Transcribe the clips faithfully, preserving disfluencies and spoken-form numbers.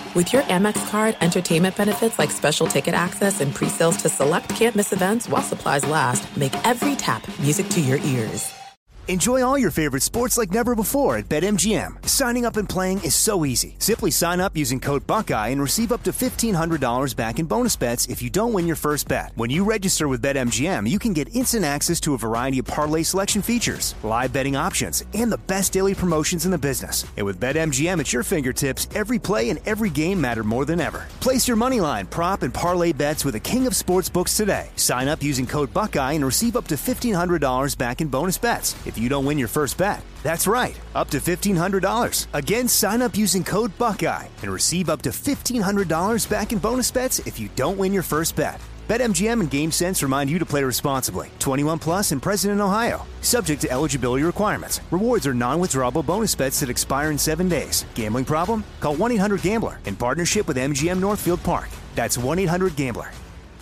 With your Amex card, entertainment benefits like special ticket access and pre-sales to select can't-miss events while supplies last make every tap music to your ears. Enjoy all your favorite sports like never before at BetMGM. Signing up and playing is so easy. Simply sign up using code Buckeye and receive up to fifteen hundred dollars back in bonus bets if you don't win your first bet. When you register with BetMGM, you can get instant access to a variety of parlay selection features, live betting options, and the best daily promotions in the business. And with BetMGM at your fingertips, every play and every game matter more than ever. Place your moneyline, prop, and parlay bets with the king of sportsbooks today. Sign up using code Buckeye and receive up to fifteen hundred dollars back in bonus bets if you don't win your first bet. That's right, up to fifteen hundred dollars. Again, sign up using code Buckeye and receive up to fifteen hundred dollars back in bonus bets if you don't win your first bet. BetMGM and GameSense remind you to play responsibly. twenty-one plus and present in Ohio. Subject to eligibility requirements. Rewards are non-withdrawable bonus bets that expire in seven days. Gambling problem? Call one eight hundred gambler in partnership with M G M Northfield Park. That's one eight hundred gambler.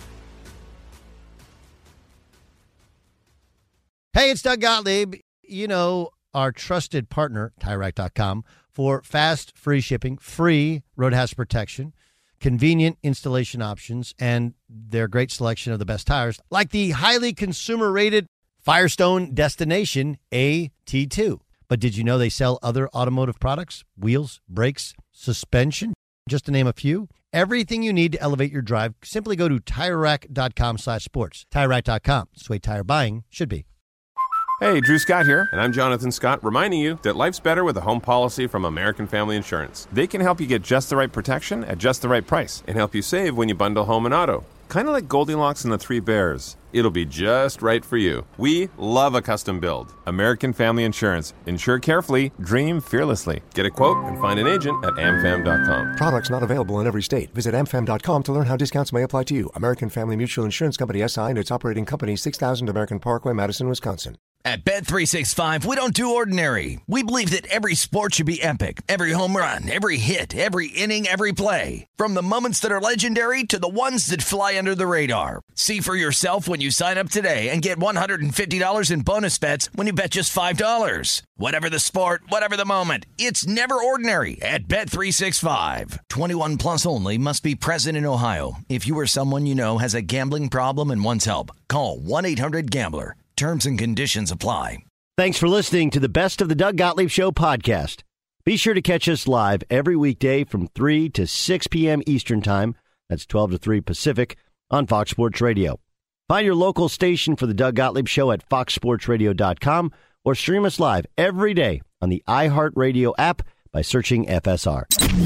Hey, it's Doug Gottlieb. You know, our trusted partner, Tire Rack dot com, for fast, free shipping, free road hazard protection, convenient installation options, and their great selection of the best tires, like the highly consumer-rated Firestone Destination A T two. But did you know they sell other automotive products? Wheels, brakes, suspension, just to name a few. Everything you need to elevate your drive, simply go to Tire Rack dot com slash sports. Tire Rack dot com. It's the way tire buying should be. Hey, Drew Scott here, and I'm Jonathan Scott, reminding you that life's better with a home policy from American Family Insurance. They can help you get just the right protection at just the right price and help you save when you bundle home and auto. Kind of like Goldilocks and the Three Bears. It'll be just right for you. We love a custom build. American Family Insurance. Insure carefully, dream fearlessly. Get a quote and find an agent at am fam dot com. Products not available in every state. Visit am fam dot com to learn how discounts may apply to you. American Family Mutual Insurance Company S I and its operating company, six thousand American Parkway, Madison, Wisconsin. At Bet three sixty-five, we don't do ordinary. We believe that every sport should be epic. Every home run, every hit, every inning, every play. From the moments that are legendary to the ones that fly under the radar. See for yourself when you sign up today and get one hundred fifty dollars in bonus bets when you bet just five dollars. Whatever the sport, whatever the moment, it's never ordinary at Bet three sixty-five. twenty-one plus only. Must be present in Ohio. If you or someone you know has a gambling problem and wants help, call one eight hundred gambler. Terms and conditions apply. Thanks for listening to the Best of the Doug Gottlieb Show podcast. Be sure to catch us live every weekday from three to six p.m. Eastern Time. That's twelve to three Pacific on Fox Sports Radio. Find your local station for the Doug Gottlieb Show at fox sports radio dot com or stream us live every day on the iHeartRadio app by searching F S R.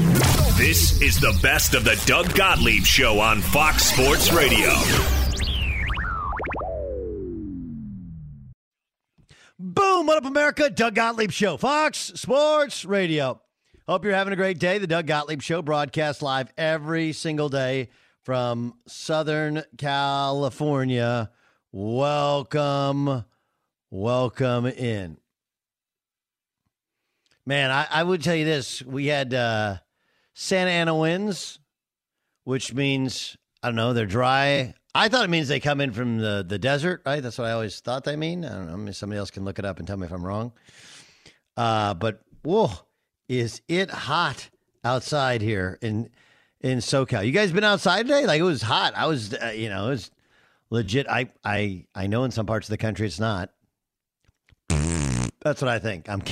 This is the Best of the Doug Gottlieb Show on Fox Sports Radio. Boom! What up, America? Doug Gottlieb Show, Fox Sports Radio. Hope you're having a great day. The Doug Gottlieb Show broadcasts live every single day from Southern California. Welcome, welcome in. Man, I, I would tell you this. We had uh, Santa Ana winds, which means, I don't know, they're dry. I thought it means they come in from the, the desert, right? That's what I always thought they mean. I don't know. Maybe somebody else can look it up and tell me if I'm wrong. Uh, but, whoa, is it hot outside here in in SoCal? You guys been outside today? Like, it was hot. I was, uh, you know, it was legit. I, I, I know in some parts of the country it's not. That's what I think. I'm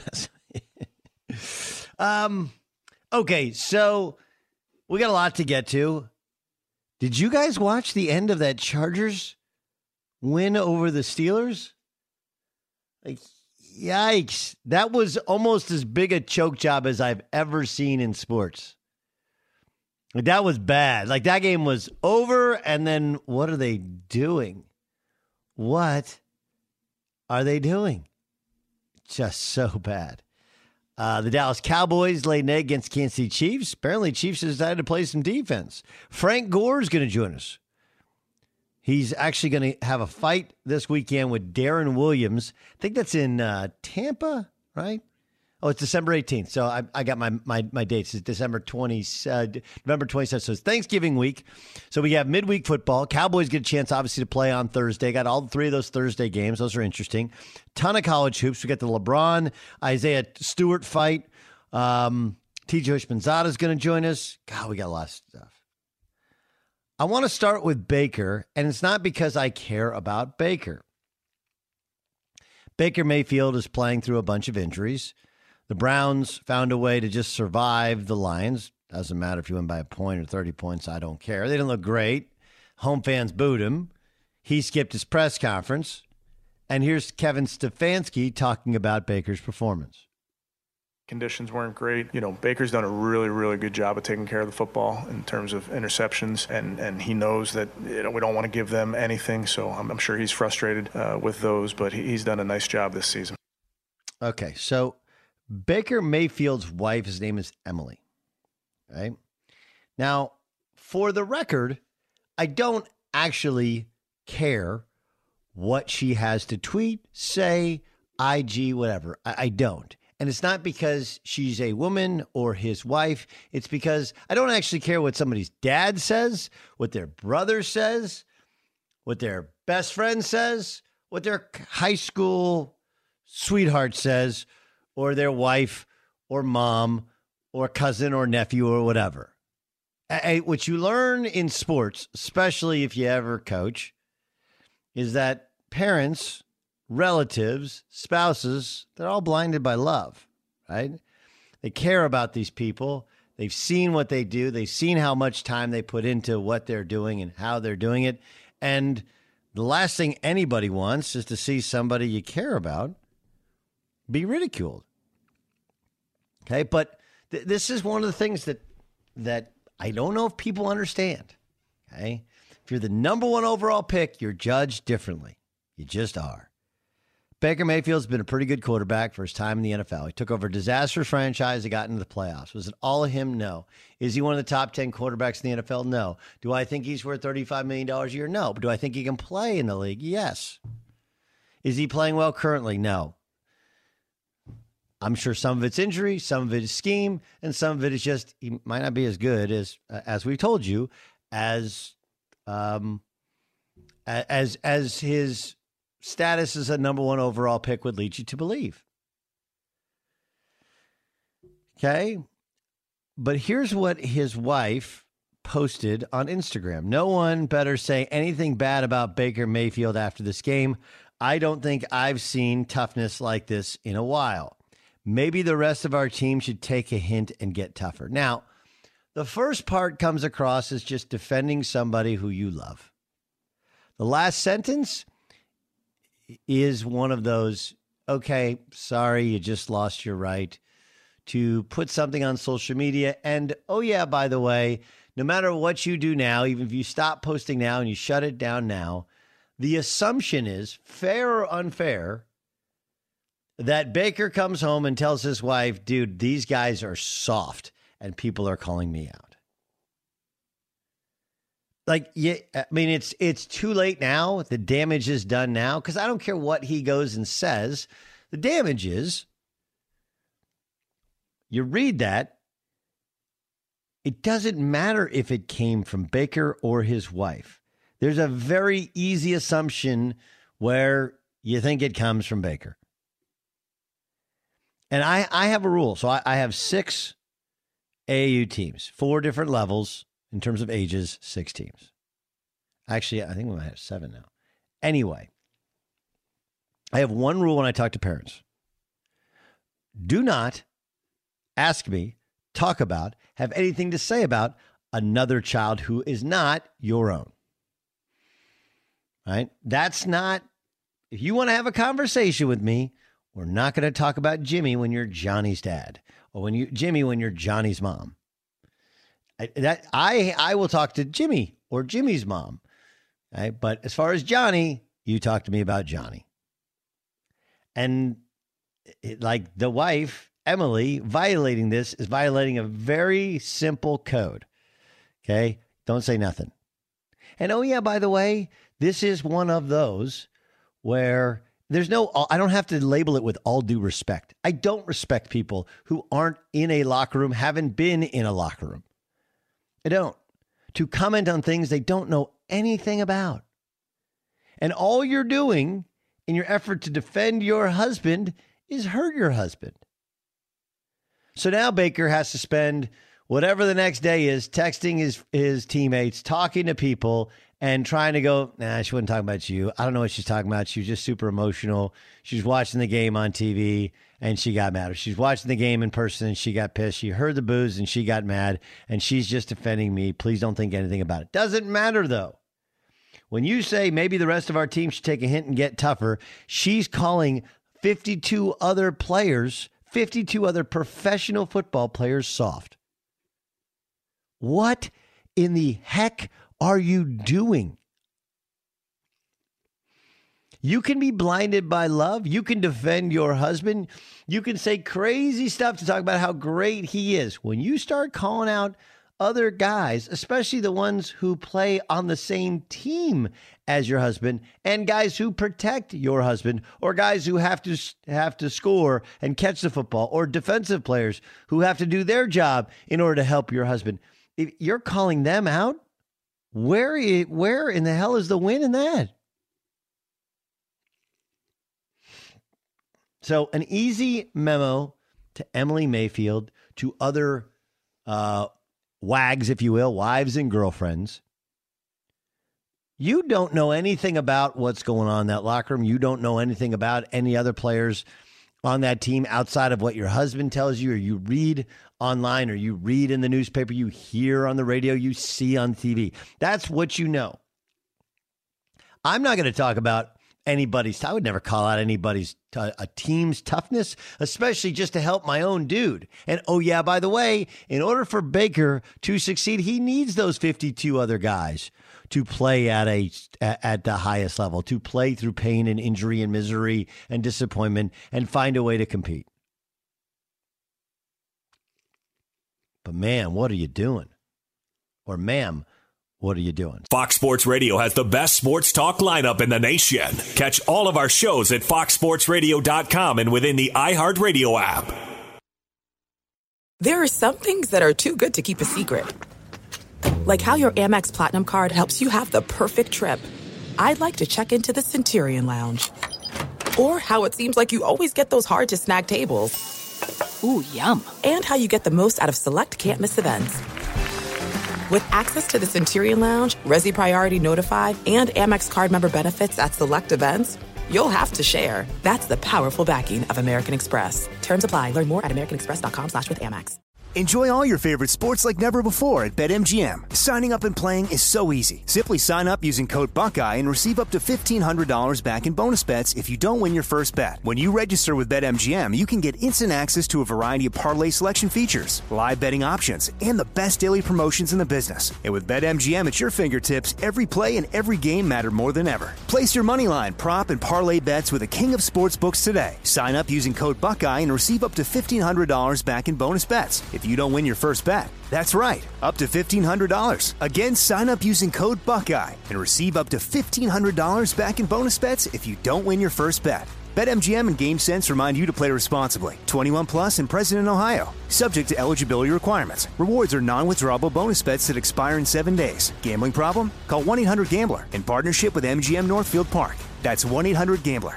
um, okay, so we got a lot to get to. Did you guys watch the end of that Chargers win over the Steelers? Like, yikes. That was almost as big a choke job as I've ever seen in sports. Like, that was bad. Like, that game was over, and then what are they doing? What are they doing? Just so bad. Uh, the Dallas Cowboys laid an egg against Kansas City Chiefs. Apparently, Chiefs decided to play some defense. Frank Gore is going to join us. He's actually going to have a fight this weekend with Darren Williams. I think that's in uh, Tampa, right? Oh, it's December eighteenth. So I, I got my, my my dates. It's December twentieth, uh, November twenty-seventh. So it's Thanksgiving week. So we have midweek football. Cowboys get a chance, obviously, to play on Thursday. Got all three of those Thursday games. Those are interesting. Ton of college hoops. We got the LeBron, Isaiah Stewart fight. Um, T J Houshmandzadeh is going to join us. God, we got a lot of stuff. I want to start with Baker, and it's not because I care about Baker. Baker Mayfield is playing through a bunch of injuries. The Browns found a way to just survive the Lions. Doesn't matter if you win by a point or thirty points. I don't care. They didn't look great. Home fans booed him. He skipped his press conference. And here's Kevin Stefanski talking about Baker's performance. Conditions weren't great. You know, Baker's done a really, really good job of taking care of the football in terms of interceptions, and, and he knows that, you know, we don't want to give them anything, so I'm, I'm sure he's frustrated uh, with those, but he, he's done a nice job this season. Okay, so Baker Mayfield's wife, his name is Emily. Right? Now, for the record, I don't actually care what she has to tweet, say, I G, whatever. I, I don't. And it's not because she's a woman or his wife. It's because I don't actually care what somebody's dad says, what their brother says, what their best friend says, what their high school sweetheart says, or their wife or mom or cousin or nephew or whatever. I, what you learn in sports, especially if you ever coach, is that parents, relatives, spouses, they're all blinded by love, right? They care about these people. They've seen what they do. They've seen how much time they put into what they're doing and how they're doing it. And the last thing anybody wants is to see somebody you care about be ridiculed. Okay, but th- this is one of the things that that I don't know if people understand. Okay, if you're the number one overall pick, you're judged differently. You just are. Baker Mayfield's been a pretty good quarterback for his time in the N F L. He took over a disastrous franchise that got into the playoffs. Was it all of him? No. Is he one of the top ten quarterbacks in the N F L? No. Do I think he's worth thirty-five million dollars a year? No. But do I think he can play in the league? Yes. Is he playing well currently? No. I'm sure some of it's injury, some of it is scheme, and some of it is just he might not be as good as, uh, as we told you, as um, as as his status as a number one overall pick would lead you to believe. Okay. But here's what his wife posted on Instagram. No one better say anything bad about Baker Mayfield after this game. I don't think I've seen toughness like this in a while. Maybe the rest of our team should take a hint and get tougher. Now, the first part comes across as just defending somebody who you love. The last sentence is one of those, okay, sorry, you just lost your right to put something on social media. And, oh, yeah, by the way, no matter what you do now, even if you stop posting now and you shut it down now, the assumption is, fair or unfair, that Baker comes home and tells his wife, dude, these guys are soft and people are calling me out. Like, yeah, I mean, it's it's too late now. The damage is done now because I don't care what he goes and says. The damage is, you read that, it doesn't matter if it came from Baker or his wife. There's a very easy assumption where you think it comes from Baker. And I, I have a rule. So I, I have six A A U teams, four different levels in terms of ages, six teams. Actually, I think we might have seven now. Anyway, I have one rule when I talk to parents. Do not ask me, talk about, have anything to say about another child who is not your own. Right? That's not, if you want to have a conversation with me, we're not going to talk about Jimmy when you're Johnny's dad, or when you Jimmy when you're Johnny's mom. I, that I I will talk to Jimmy or Jimmy's mom, right? But as far as Johnny, you talk to me about Johnny. And it, like the wife, Emily, violating this is violating a very simple code. Okay, don't say nothing. And oh yeah, by the way, this is one of those where. There's no, I don't have to label it with all due respect. I don't respect people who aren't in a locker room, haven't been in a locker room. I don't. To comment on things they don't know anything about. And all you're doing in your effort to defend your husband is hurt your husband. So now Baker has to spend whatever the next day is texting his, his teammates, talking to people, and trying to go, nah, she wasn't talking about you. I don't know what she's talking about. She was just super emotional. She's watching the game on T V, and she got mad. Or she's watching the game in person, and she got pissed. She heard the booze, and she got mad, and she's just defending me. Please don't think anything about it. Doesn't matter, though. When you say maybe the rest of our team should take a hint and get tougher, she's calling fifty-two other players, fifty-two other professional football players soft. What in the heck are you doing? You can be blinded by love. You can defend your husband. You can say crazy stuff to talk about how great he is. When you start calling out other guys, especially the ones who play on the same team as your husband, and guys who protect your husband, or guys who have to have to score and catch the football, or defensive players who have to do their job in order to help your husband, if you're calling them out, where where in the hell is the win in that? So an easy memo to Emily Mayfield, to other uh, wags, if you will, wives and girlfriends. You don't know anything about what's going on in that locker room. You don't know anything about any other players on that team outside of what your husband tells you, or you read online, or you read in the newspaper, you hear on the radio, you see on T V. That's what you know. I'm not going to talk about anybody's, I would never call out anybody's, t- a team's toughness, especially just to help my own dude. And oh yeah, by the way, in order for Baker to succeed, he needs those fifty-two other guys to play at a at the highest level, to play through pain and injury and misery and disappointment and find a way to compete. But man, what are you doing? Or ma'am, what are you doing? Fox Sports Radio has the best sports talk lineup in the nation. Catch all of our shows at fox sports radio dot com and within the iHeartRadio app. There are some things that are too good to keep a secret. Like how your Amex Platinum card helps you have the perfect trip. I'd like to check into the Centurion Lounge. Or how it seems like you always get those hard-to-snag tables. Ooh, yum. And how you get the most out of select can't-miss events. With access to the Centurion Lounge, Resi Priority Notified, and Amex card member benefits at select events, you'll have to share. That's the powerful backing of American Express. Terms apply. Learn more at americanexpress.com slash with Amex. Enjoy all your favorite sports like never before at BetMGM. Signing up and playing is so easy. Simply sign up using code Buckeye and receive up to fifteen hundred dollars back in bonus bets if you don't win your first bet. When you register with BetMGM, you can get instant access to a variety of parlay selection features, live betting options, and the best daily promotions in the business. And with BetMGM at your fingertips, every play and every game matter more than ever. Place your moneyline, prop, and parlay bets with the king of sportsbooks today. Sign up using code Buckeye and receive up to fifteen hundred dollars back in bonus bets if you don't win your first bet. That's right, up to fifteen hundred dollars. Again, sign up using code Buckeye and receive up to fifteen hundred dollars back in bonus bets if you don't win your first bet. BetMGM and GameSense remind you to play responsibly. twenty-one plus and present in Ohio. Subject to eligibility requirements. Rewards are non-withdrawable bonus bets that expire in seven days. Gambling problem? Call one eight hundred gambler in partnership with M G M Northfield Park. That's one eight hundred gambler.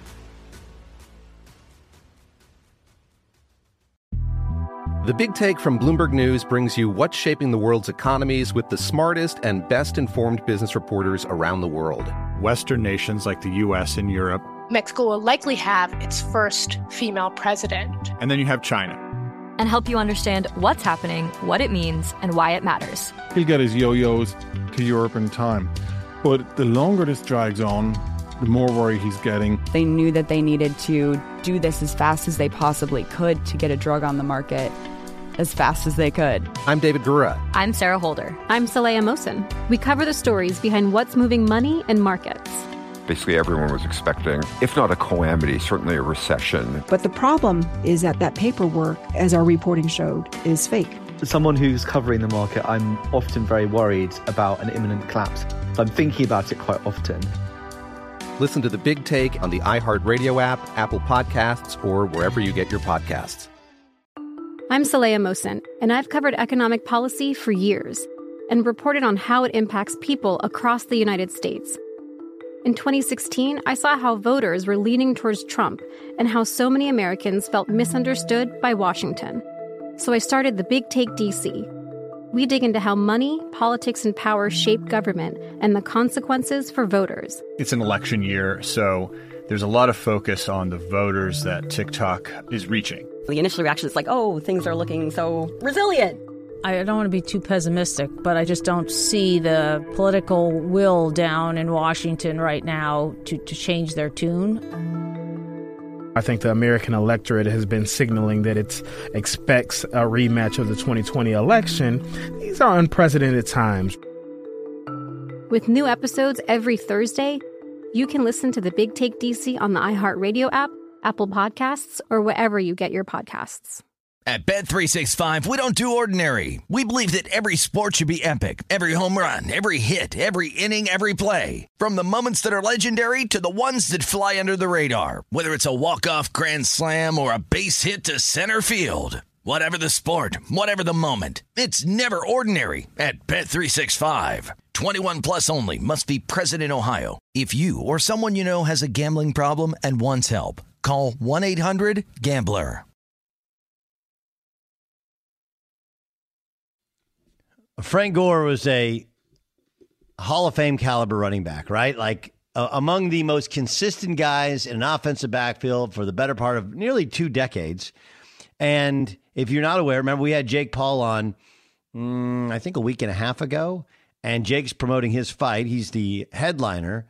The Big Take from Bloomberg News brings you what's shaping the world's economies with the smartest and best-informed business reporters around the world. Western nations like the U S and Europe. Mexico will likely have its first female president. And then you have China. And help you understand what's happening, what it means, and why it matters. He'll get his yo-yos to Europe in time. But the longer this drags on, the more worry he's getting. They knew that they needed to do this as fast as they possibly could to get a drug on the market as fast as they could. I'm David Gura. I'm Sarah Holder. I'm Saleha Mohsen. We cover the stories behind what's moving money and markets. Basically, everyone was expecting, if not a calamity, certainly a recession. But the problem is that that paperwork, as our reporting showed, is fake. As someone who's covering the market, I'm often very worried about an imminent collapse. I'm thinking about it quite often. Listen to The Big Take on the iHeartRadio app, Apple Podcasts, or wherever you get your podcasts. I'm Saleha Mohsen, and I've covered economic policy for years and reported on how it impacts people across the United States. In twenty sixteen, I saw how voters were leaning towards Trump and how so many Americans felt misunderstood by Washington. So I started the Big Take D C. We dig into how money, politics, and power shape government and the consequences for voters. It's an election year, so there's a lot of focus on the voters that TikTok is reaching. The initial reaction is like, oh, things are looking so resilient. I don't want to be too pessimistic, but I just don't see the political will down in Washington right now to, to change their tune. I think the American electorate has been signaling that it expects a rematch of the twenty twenty election. These are unprecedented times. With new episodes every Thursday, you can listen to the Big Take D C on the iHeartRadio app, Apple Podcasts, or wherever you get your podcasts. At Bet three sixty-five, we don't do ordinary. We believe that every sport should be epic. Every home run, every hit, every inning, every play. From the moments that are legendary to the ones that fly under the radar. Whether it's a walk-off grand slam or a base hit to center field. Whatever the sport, whatever the moment. It's never ordinary at Bet three sixty-five. twenty-one plus only. Must be present in Ohio. If you or someone you know has a gambling problem and wants help, call one eight hundred gambler. Frank Gore was a Hall of Fame caliber running back, right? Like uh, among the most consistent guys in an offensive backfield for the better part of nearly two decades. And if you're not aware, remember we had Jake Paul on, mm, I think a week and a half ago, and Jake's promoting his fight. He's the headliner.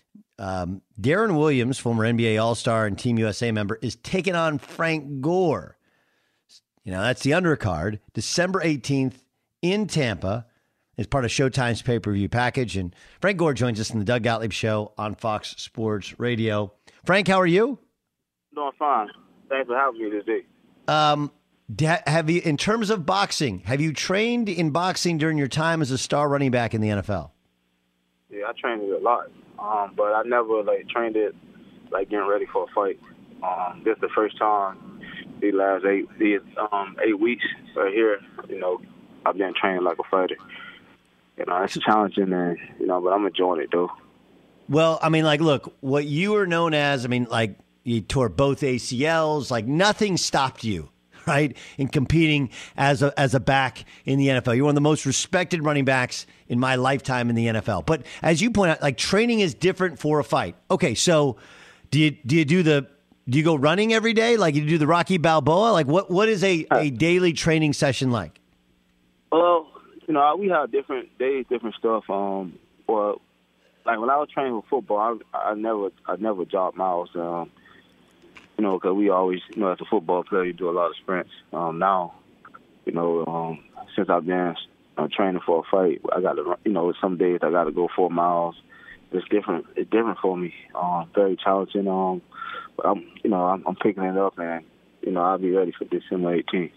Um, Darren Williams, former N B A All-Star and Team U S A member, is taking on Frank Gore. You know, that's the undercard, December eighteenth. In Tampa, as part of Showtime's pay-per-view package. And Frank Gore joins us in the Doug Gottlieb Show on Fox Sports Radio. Frank, how are you? Doing fine. Thanks for having me today. Um, have you, in terms of boxing, have you trained in boxing during your time as a star running back in the N F L? Yeah, I trained it a lot, um, but I never like trained it like getting ready for a fight. Um, this is the first time the last eight, the, um, eight weeks right here, you know, I've been training like a fighter. You know, it's challenging, and you know, but I'm enjoying it though. Well, I mean, like, look, what you were known as, I mean, like, you tore both A C Ls, like, nothing stopped you, right, in competing as a as a back in the N F L. You're one of the most respected running backs in my lifetime in the N F L. But as you point out, like, training is different for a fight. Okay, so do you do you do the do you go running every day, like you do the Rocky Balboa? Like, what what is a, a daily training session like? Well, you know, we have different days, different stuff. Um, well, like when I was training for football, I, I never, I never jogged miles. Um, you know, because we always, you know, as a football player, you do a lot of sprints. Um, now, you know, um, since I've been uh, training for a fight, I got to, you know, some days I got to go four miles. It's different. It's different for me. Um, very challenging. Um, but I'm, you know, I'm, I'm picking it up, and you know, I'll be ready for December eighteenth.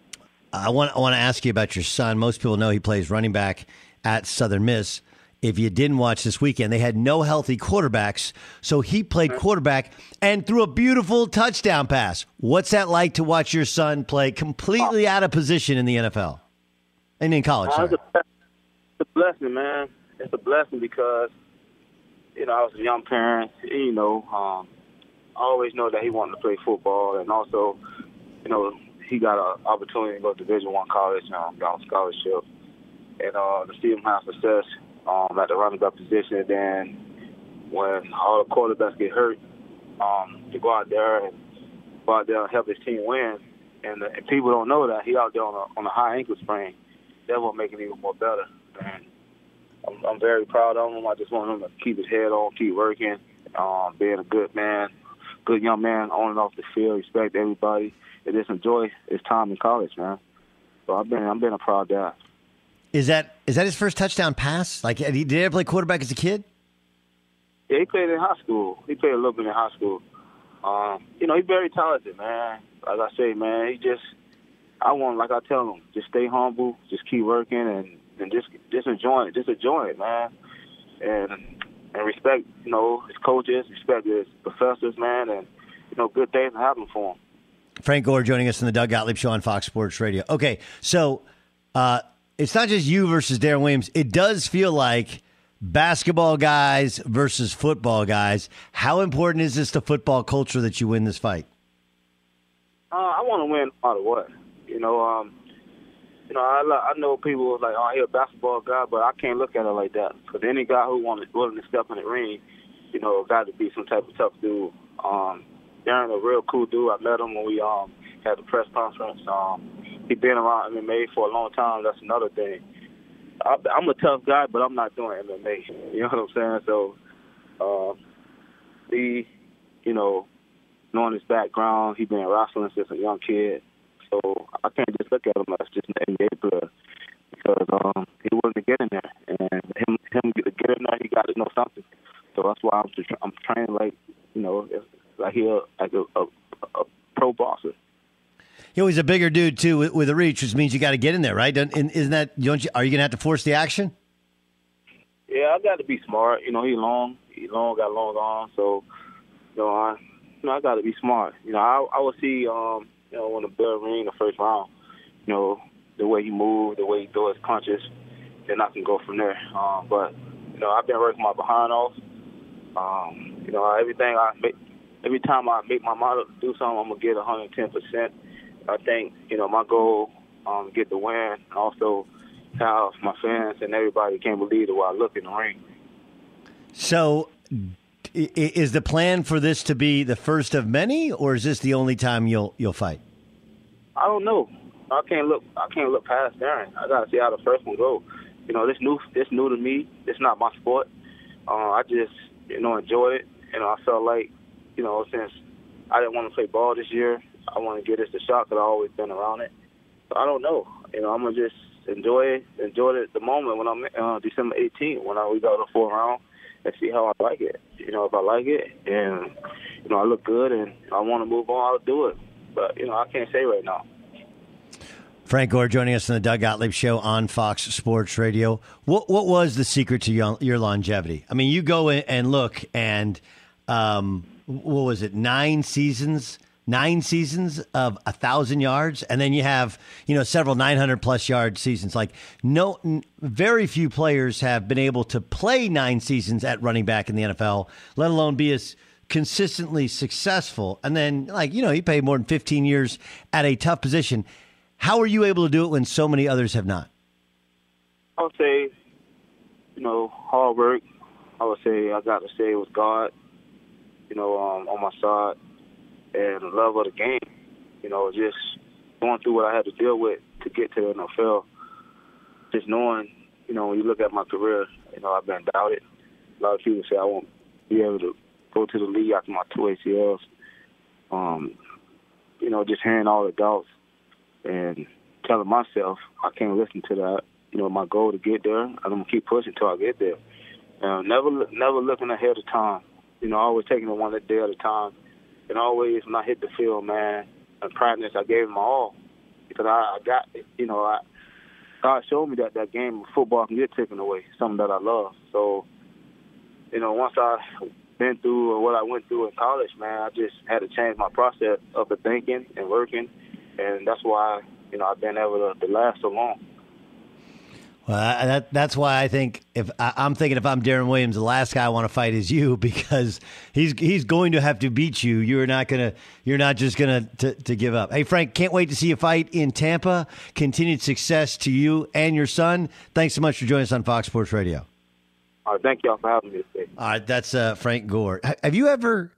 I want I want to ask you about your son. Most people know he plays running back at Southern Miss. If you didn't watch this weekend, they had no healthy quarterbacks, so he played quarterback and threw a beautiful touchdown pass. What's that like to watch your son play completely out of position in the N F L and in college? Uh, it's, a, it's a blessing, man. It's a blessing because, you know, I was a young parent. You know, um, I always know that he wanted to play football, and also, you know, he got an opportunity to go to Division One college, um, got on scholarship, and uh, to see him have success um, at the running back position. And then when all the quarterbacks get hurt, um, to go out there and go out there and help his team win. And, uh, and people don't know that he out there on a, on a high ankle sprain. That will make it even more better. And I'm, I'm very proud of him. I just want him to keep his head on, keep working, um, being a good man, good young man on and off the field, respect everybody. And just enjoy his time in college, man. So I've been, I've been a proud dad. Is that is that his first touchdown pass? Like, did he ever play quarterback as a kid? Yeah, he played in high school. He played a little bit in high school. Um, you know, he's very talented, man. Like I say, man, he just, I want, like I tell him, just stay humble, just keep working, and, and just just enjoy it, just enjoy it, man. And and respect, you know, his coaches, respect his professors, man, and you know, good things happen for him. Frank Gore joining us in the Doug Gottlieb Show on Fox Sports Radio. Okay, so uh, it's not just you versus Darren Williams. It does feel like basketball guys versus football guys. How important is this to football culture that you win this fight? Uh, I want to win no matter what. You know, um, you know, I I know people like, oh, he's a basketball guy, but I can't look at it like that. Because any guy who wanted willing to step in the ring, you know, got to be some type of tough dude. Um, Darren, a real cool dude. I met him when we um had the press conference. Um, he been around M M A for a long time. That's another thing. I, I'm a tough guy, but I'm not doing M M A. You know what I'm saying? So, uh, he, you know, knowing his background, he been wrestling since a young kid. So I can't just look at him as just an N B A player because um, he wanted to get in there, and him him to get in there, he got to know something. So that's why I'm just, I'm training like, you know, like he like a, a, a pro boxer. You know, he's a bigger dude too with, with a reach, which means you got to get in there, right? Don't, isn't that? Don't you? Are you gonna have to force the action? Yeah, I got to be smart. You know, he long, he long, got long arms, so you know, I, you know, I got to be smart. You know, I, I would see, um, you know, when the bell ring the first round, you know, the way he moved, the way he throw his punches, then I can go from there. Um, but you know, I've been working my behind off. Um, you know, everything I make, every time I make my mind up to do something, I'm gonna get one hundred ten percent. I think, you know, my goal um get the win, and also have my fans and everybody can believe the way I look in the ring. So, is the plan for this to be the first of many, or is this the only time you'll you'll fight? I don't know. I can't look. I can't look past Darren. I gotta see how the first one go. You know, this new this new to me. It's not my sport. Uh, I just, you know, enjoyed it. You know, I felt like, you know, since I didn't want to play ball this year, I want to give this a shot because I've always been around it. So I don't know. You know, I'm going to just enjoy it, enjoy it at the moment when I'm uh, December eighteenth, when I, we go to the fourth round, and see how I like it. You know, if I like it and, you know, I look good and I want to move on, I'll do it. But, you know, I can't say right now. Frank Gore joining us on the Doug Gottlieb Show on Fox Sports Radio. What what was the secret to your, your longevity? I mean, you go in and look, and um, what was it, nine seasons? Nine seasons of a thousand yards, and then you have, you know, several nine hundred plus yard seasons. Like, no, n- very few players have been able to play nine seasons at running back in the N F L, let alone be as consistently successful. And then, like, you know, he played more than fifteen years at a tough position. How are you able to do it when so many others have not? I would say, you know, hard work. I would say I got to say it was God, you know, um, on my side, and the love of the game. You know, just going through what I had to deal with to get to the N F L. Just knowing, you know, when you look at my career, you know, I've been doubted. A lot of people say I won't be able to go to the league after my two A C Ls. Um, you know, just hearing all the doubts and telling myself I can't listen to that. You know, my goal to get there, I'm going to keep pushing until I get there. Uh, never never looking ahead of time. You know, always taking it one day at a time. And always when I hit the field, man, in practice, I gave it my all. Because I, I got, you know, I, God showed me that that game of football can get taken away, something that I love. So, you know, once I been through or what I went through in college, man, I just had to change my process of the thinking and working. And that's why, you know, I've been able to, to last so long. Well, I, that that's why I think if I, I'm thinking if I'm Darren Williams, the last guy I want to fight is you, because he's he's going to have to beat you. You're not gonna you're not just gonna to, to give up. Hey, Frank, can't wait to see you fight in Tampa. Continued success to you and your son. Thanks so much for joining us on Fox Sports Radio. All right, thank y'all for having me today. All right, that's uh, Frank Gore. Have you ever,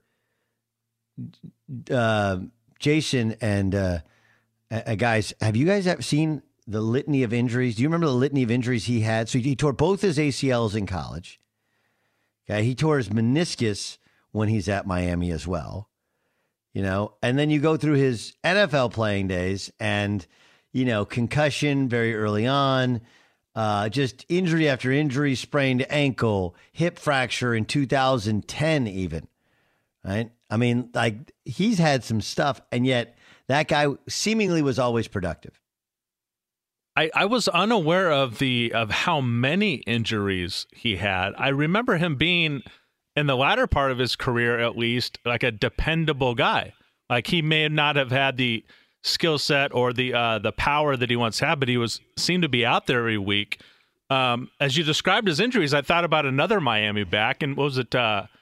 uh, Jason and uh, uh, guys, have you guys ever seen the litany of injuries? Do you remember the litany of injuries he had? So he, he tore both his A C Ls in college. Okay, he tore his meniscus when he's at Miami as well. You know, and then you go through his N F L playing days, and you know, concussion very early on, uh, just injury after injury, sprained ankle, hip fracture in two thousand ten, even. Right? I mean, like, he's had some stuff, and yet that guy seemingly was always productive. I, I was unaware of the of how many injuries he had. I remember him being, in the latter part of his career at least, like a dependable guy. Like, he may not have had the skill set or the uh, the power that he once had, but he was seemed to be out there every week. Um, as you described his injuries, I thought about another Miami back, and what was it? Uh,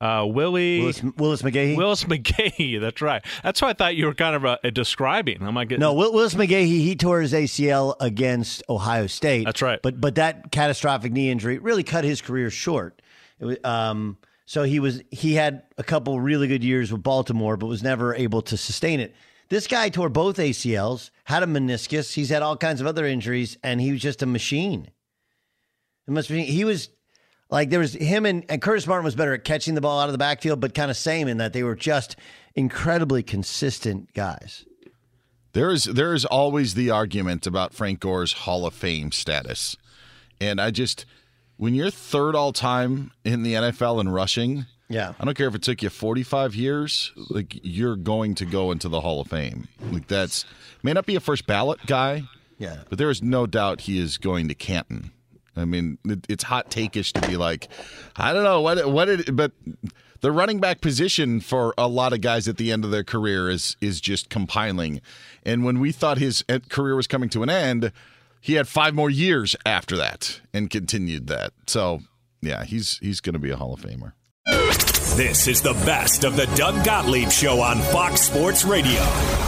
Uh, Willie Willis, Willis McGahee. Willis McGahee. That's right. That's what I thought you were kind of uh, describing. I'm like, no, Will, Willis McGahee. He tore his A C L against Ohio State. That's right. But but that catastrophic knee injury really cut his career short. It was, um, so he was he had a couple really good years with Baltimore, but was never able to sustain it. This guy tore both A C Ls, had a meniscus. He's had all kinds of other injuries, and he was just a machine. It must be he was. Like there was him and, and Curtis Martin was better at catching the ball out of the backfield, but kind of same in that they were just incredibly consistent guys. There is there is always the argument about Frank Gore's Hall of Fame status. And I just, when you're third all time in the N F L in rushing, yeah, I don't care if it took you forty-five years, like you're going to go into the Hall of Fame. Like that's, may not be a first ballot guy, yeah, but there is no doubt he is going to Canton. I mean, it, it's hot take-ish to be like, I don't know what what it, but the running back position for a lot of guys at the end of their career is is just compiling. And when we thought his career was coming to an end, he had five more years after that and continued that. So, yeah, he's he's going to be a Hall of Famer. This is the best of the Doug Gottlieb Show on Fox Sports Radio.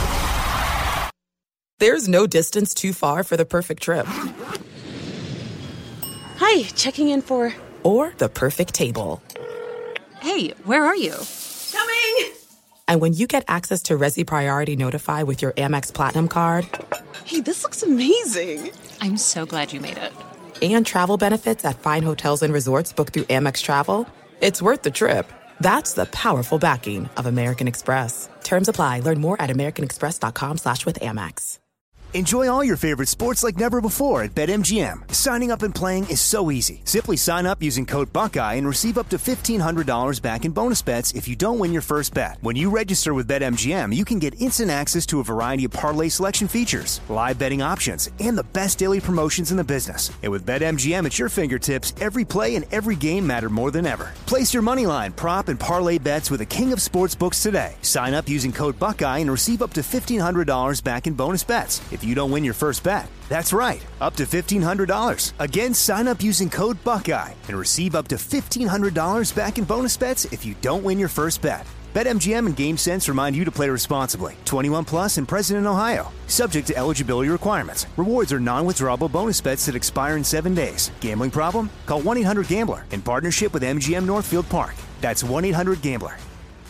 There's no distance too far for the perfect trip. Hi, checking in for... Or the perfect table. Hey, where are you? Coming! And when you get access to Resi Priority Notify with your Amex Platinum card... Hey, this looks amazing! I'm so glad you made it. And travel benefits at fine hotels and resorts booked through Amex Travel, it's worth the trip. That's the powerful backing of American Express. Terms apply. Learn more at americanexpress.com slash with Amex. Enjoy all your favorite sports like never before at BetMGM. Signing up and playing is so easy. Simply sign up using code Buckeye and receive up to fifteen hundred dollars back in bonus bets if you don't win your first bet. When you register with BetMGM, you can get instant access to a variety of parlay selection features, live betting options, and the best daily promotions in the business. And with BetMGM at your fingertips, every play and every game matter more than ever. Place your moneyline, prop, and parlay bets with the king of sportsbooks today. Sign up using code Buckeye and receive up to fifteen hundred dollars back in bonus bets if you don't win your first bet. That's right, up to fifteen hundred dollars. Again, sign up using code Buckeye and receive up to fifteen hundred dollars back in bonus bets if you don't win your first bet. BetMGM and GameSense remind you to play responsibly. twenty-one plus and present in Ohio. Subject to eligibility requirements. Rewards are non-withdrawable bonus bets that expire in seven days. Gambling problem? Call one eight hundred gambler in partnership with M G M Northfield Park. That's one eight hundred gambler.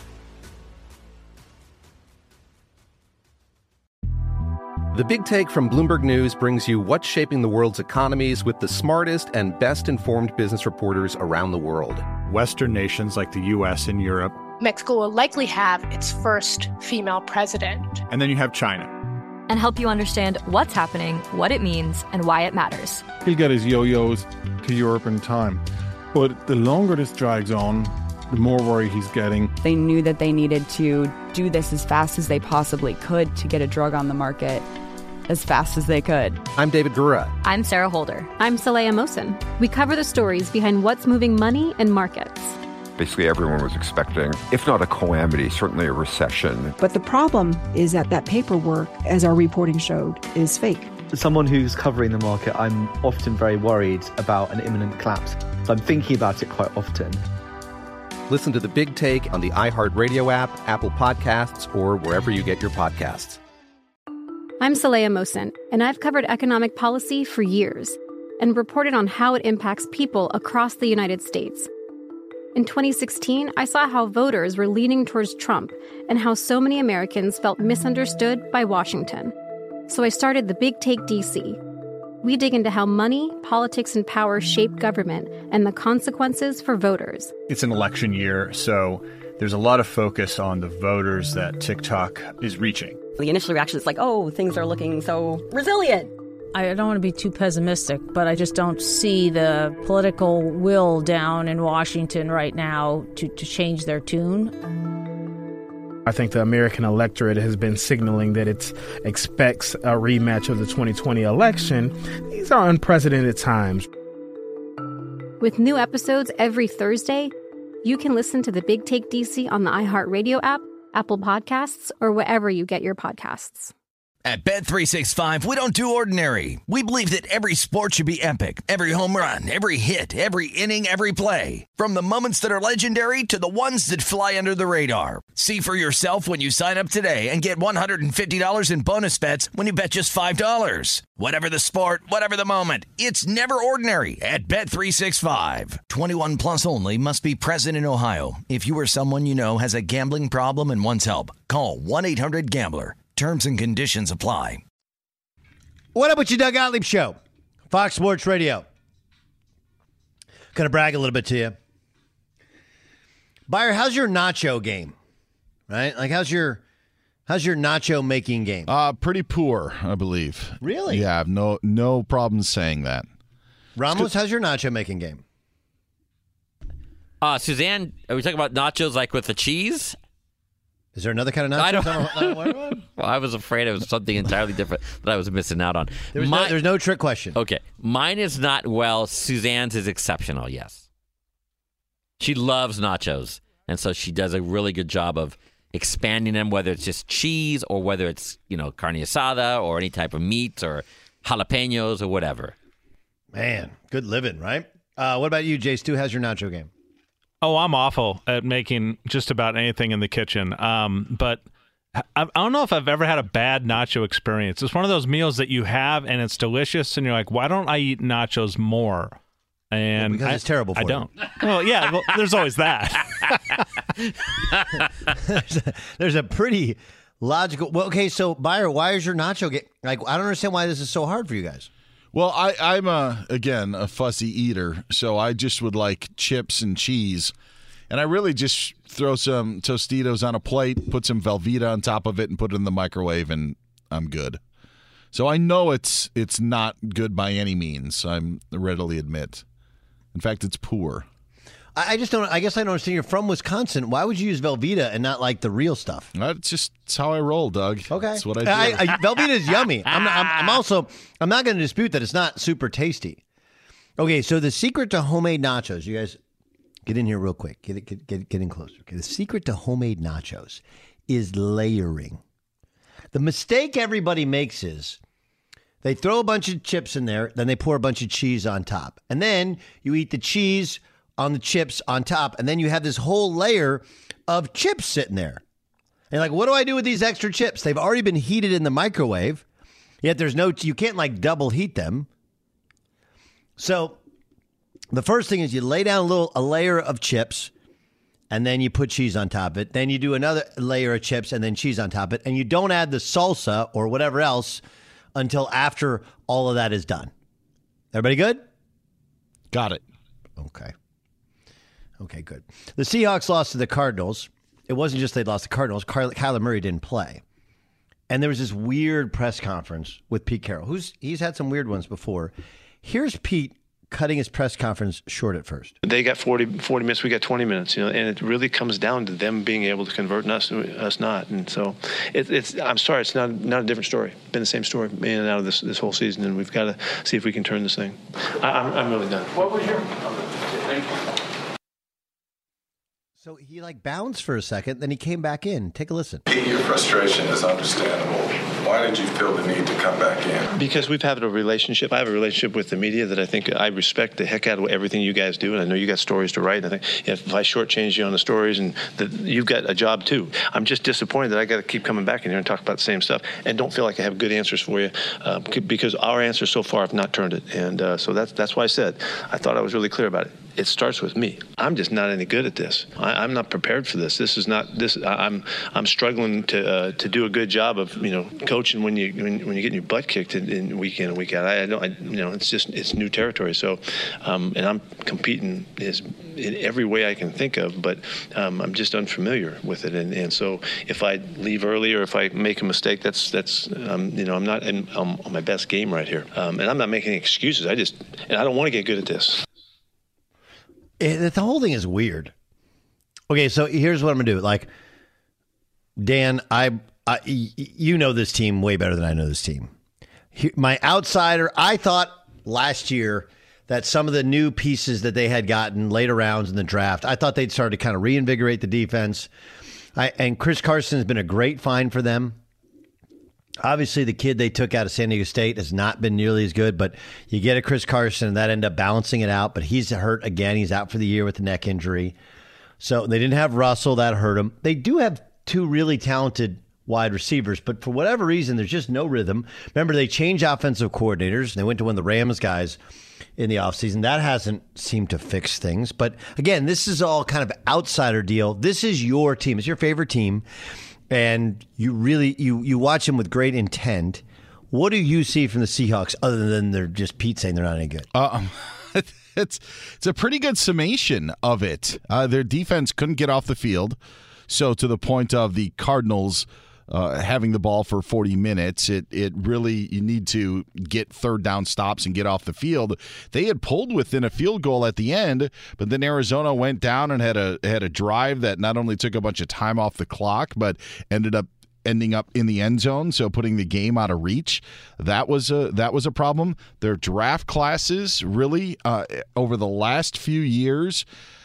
The Big Take from Bloomberg News brings you what's shaping the world's economies with the smartest and best-informed business reporters around the world. Western nations like the U S and Europe. Mexico will likely have its first female president. And then you have China. And help you understand what's happening, what it means, and why it matters. He'll get his yo-yos to Europe in time. But the longer this drags on, the more worry he's getting. They knew that they needed to do this as fast as they possibly could to get a drug on the market as fast as they could. I'm David Gura. I'm Sarah Holder. I'm Saleha Mohsen. We cover the stories behind what's moving money and markets. Basically, everyone was expecting, if not a calamity, certainly a recession. But the problem is that that paperwork, as our reporting showed, is fake. As someone who's covering the market, I'm often very worried about an imminent collapse. So I'm thinking about it quite often. Listen to The Big Take on the iHeartRadio app, Apple Podcasts, or wherever you get your podcasts. I'm Saleha Mohsen, and I've covered economic policy for years and reported on how it impacts people across the United States. In twenty sixteen, I saw how voters were leaning towards Trump and how so many Americans felt misunderstood by Washington. So I started The Big Take D C. We dig into how money, politics, and power shape government and the consequences for voters. It's an election year, so there's a lot of focus on the voters that TikTok is reaching. The initial reaction is like, oh, things are looking so resilient. I don't want to be too pessimistic, but I just don't see the political will down in Washington right now to, to change their tune. I think the American electorate has been signaling that it expects a rematch of the twenty twenty election. These are unprecedented times. With new episodes every Thursday, you can listen to The Big Take D C on the iHeartRadio app, Apple Podcasts, or wherever you get your podcasts. At Bet three sixty-five, we don't do ordinary. We believe that every sport should be epic. Every home run, every hit, every inning, every play. From the moments that are legendary to the ones that fly under the radar. See for yourself when you sign up today and get one hundred fifty dollars in bonus bets when you bet just five dollars. Whatever the sport, whatever the moment, it's never ordinary at Bet three sixty-five. twenty-one plus only. Must be present in Ohio. If you or someone you know has a gambling problem and wants help, call one eight hundred gambler. Terms and conditions apply. What up with you, Doug Gottlieb Show? Fox Sports Radio. Gonna brag a little bit to you. Buyer, how's your nacho game? Right? Like, how's your how's your nacho making game? Uh, pretty poor, I believe. Really? Yeah, I have no, no problem saying that. Ramos, how's your nacho making game? Uh, Suzanne, are we talking about nachos like with the cheese? Is there another kind of nachos? I don't, I don't know. Well, I was afraid it was something entirely different that I was missing out on. There's, My, no, there's no trick question. Okay. Mine is not well. Suzanne's is exceptional, yes. She loves nachos, and so she does a really good job of expanding them, whether it's just cheese or whether it's, you know, carne asada or any type of meat or jalapenos or whatever. Man, good living, right? Uh, what about you, Jay Stu? How's your nacho game? Oh, I'm awful at making just about anything in the kitchen. Um, but I, I don't know if I've ever had a bad nacho experience. It's one of those meals that you have and it's delicious, and you're like, why don't I eat nachos more? And well, because I, it's terrible for I you. don't. Well, yeah, well, there's always that. there's, a, there's a pretty logical. Well, okay, so Buyer, why is your nacho game? Like, I don't understand why this is so hard for you guys. Well, I, I'm, a, again, a fussy eater, so I just would like chips and cheese. And I really just throw some Tostitos on a plate, put some Velveeta on top of it, and put it in the microwave, and I'm good. So I know it's it's not good by any means, I'm readily admit. In fact, it's poor. I, I just don't, I guess I don't understand. You're from Wisconsin. Why would you use Velveeta and not like the real stuff? That's just it's how I roll, Doug. Okay. That's what I do. I, I, Velveeta is yummy. I'm, not, I'm, I'm also, I'm not going to dispute that it's not super tasty. Okay, so the secret to homemade nachos, you guys get in here real quick. Get, get, get, get in closer. Okay, the secret to homemade nachos is layering. The mistake everybody makes is they throw a bunch of chips in there, then they pour a bunch of cheese on top. And then you eat the cheese on the chips on top, and then you have this whole layer of chips sitting there. And you're like, what do I do with these extra chips? They've already been heated in the microwave, yet there's no, you can't like double heat them. So the first thing is you lay down a little, a layer of chips, and then you put cheese on top of it. Then you do another layer of chips and then cheese on top of it. And you don't add the salsa or whatever else until after all of that is done. Everybody good? Got it. Okay. Okay, good. The Seahawks lost to the Cardinals. It wasn't just they lost the Cardinals. Ky- Kyler Murray didn't play. And there was this weird press conference with Pete Carroll, who's he's had some weird ones before. Here's Pete cutting his press conference short at first. They got forty, forty minutes, we got twenty minutes, you know, and it really comes down to them being able to convert and us, us not. And so it, it's, I'm sorry, it's not not a different story. It's been the same story in and out of this, this whole season, and we've got to see if we can turn this thing. I, I'm, I'm really done. What was your... Thank you. So he like bounced for a second, then he came back in. Take a listen. Your frustration is understandable. Why did you feel the need to come back in? Because we've had a relationship. I have a relationship with the media that I think I respect the heck out of everything you guys do, and I know you got stories to write. And I think if I shortchange you on the stories, and that you've got a job too. I'm just disappointed that I got to keep coming back in here and talk about the same stuff, and don't feel like I have good answers for you, uh, because our answers so far have not turned it. And uh, so that's that's why I said I thought I was really clear about it. It starts with me. I'm just not any good at this. I, I'm not prepared for this. This is not this. I, I'm I'm struggling to uh, to do a good job of you know coaching when you when, when you're getting your butt kicked in, in week in and week out. I, I don't. I, you know, it's just it's new territory. So, um, and I'm competing is in every way I can think of, but um, I'm just unfamiliar with it. And, and so if I leave early or if I make a mistake, that's that's um, you know I'm not in, I'm on my best game right here. Um, and I'm not making excuses. I just and I don't want to get good at this. It, the whole thing is weird. Okay, so here's what I'm gonna do. Like, Dan, I, I, you know this team way better than I know this team. He, my outsider, I thought last year that some of the new pieces that they had gotten later rounds in the draft, I thought they'd start to kind of reinvigorate the defense. I, and Chris Carson has been a great find for them. Obviously, the kid they took out of San Diego State has not been nearly as good, but you get a Chris Carson, and that ended up balancing it out. But he's hurt again. He's out for the year with a neck injury. So they didn't have Russell. That hurt him. They do have two really talented wide receivers, but for whatever reason, there's just no rhythm. Remember, they changed offensive coordinators. They went to one of the Rams guys in the offseason. That hasn't seemed to fix things. But again, this is all kind of outsider deal. This is your team. It's your favorite team. And you really you you watch them with great intent. What do you see from the Seahawks other than they're just Pete saying they're not any good? Uh, it's it's a pretty good summation of it. Uh, their defense couldn't get off the field, so to the point of the Cardinals uh, having the ball for forty minutes, it it really you need to get third down stops and get off the field. They had pulled within a field goal at the end, but then Arizona went down and had a had a drive that not only took a bunch of time off the clock, but ended up ending up in the end zone, so putting the game out of reach. That was a that was a problem. Their draft classes really uh, over the last few years